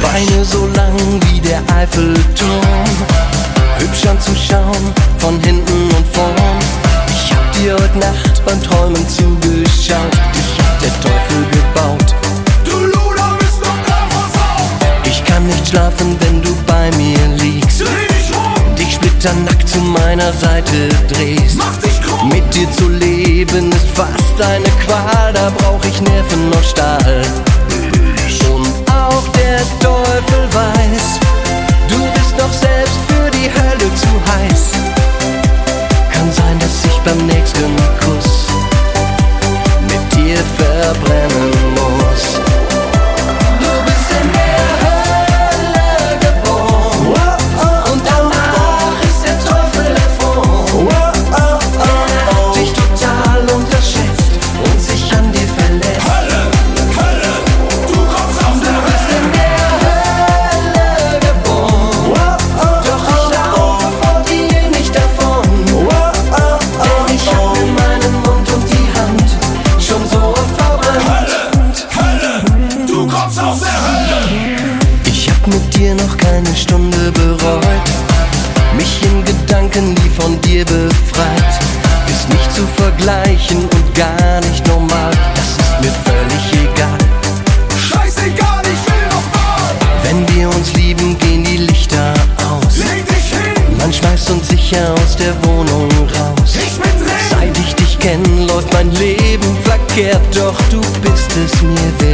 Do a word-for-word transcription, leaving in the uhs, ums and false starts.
Beine so lang wie der Eiffelturm, hübsch anzuschauen, von hinten und vorn. Ich hab dir heute Nacht beim Träumen zugeschaut, dich hat der Teufel gebaut. Du Luder bist doch gar versaut. Ich kann nicht schlafen, wenn du bei mir liegst, Dreh dich rum, dich splitternackt zu meiner Seite drehst. mach dich krumm. Mit dir zu leben ist fast eine Qual, da brauch ich Nerven aus Stahl. Und auch der Teufel weiß, du bist doch selbst für die Hölle zu heiß. Kann sein, dass ich beim nächsten Kuss mit dir verbrennen muss. Du bist in der Hölle geboren, und danach ist der Teufel erfroren. Er hat dich total unterschätzt und sich an dir verletzt. Hölle, Hölle, du kommst aus der Du bist in der Hölle geboren, doch ich laufe vor dir nicht davon. Denn ich hab mir meinen Mund und die Hand schon so oft verbrannt. Hölle, du kommst aus der Hölle. Ich hab mit dir noch keine Stunde bereut, mich in Gedanken nie von dir befreit. Ist nicht zu vergleichen und gar nicht normal, das ist mir völlig egal. Scheißegal, ich will noch mal. Wenn wir uns lieben, gehen die Lichter aus. Leg dich hin, Man schmeißt uns sicher aus der Wohnung raus. ich bin drin. Seit ich dich kenn, läuft mein Leben verkehrt, doch du bist es mir wert.